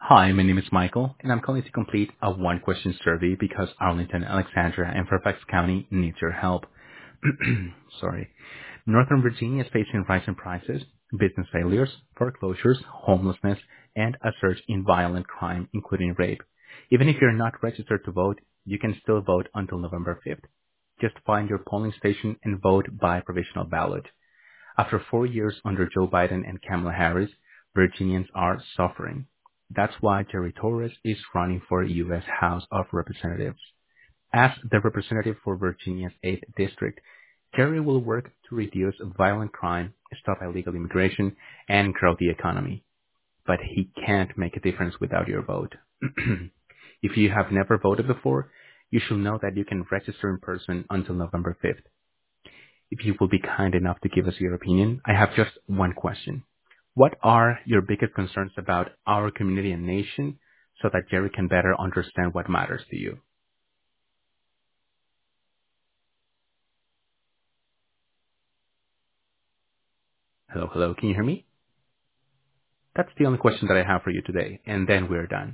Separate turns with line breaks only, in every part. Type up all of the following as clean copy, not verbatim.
Hi, my name is Michael, and I'm calling to complete a one-question survey because Arlington, Alexandria, and Fairfax County needs your help. Sorry. Northern Virginia is facing rising prices, business failures, foreclosures, homelessness, and a surge in violent crime, including rape. Even if you're not registered to vote, you can still vote until November 5th. Just find your polling station and vote by provisional ballot. After 4 years under Joe Biden and Kamala Harris, Virginians are suffering. That's why Jerry Torres is running for U.S. House of Representatives. As the representative for Virginia's 8th District, Jerry will work to reduce violent crime, stop illegal immigration, and grow the economy. But he can't make a difference without your vote. If you have never voted before, you should know that you can register in person until November 5th. If you will be kind enough to give us your opinion, I have just one question. What are your biggest concerns about our community and nation so that Jerry can better understand what matters to you? Hello, hello, can you hear me? That's the only question that I have for you today, and then we're done.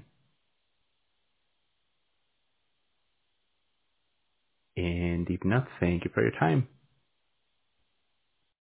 And if not, thank you for your time.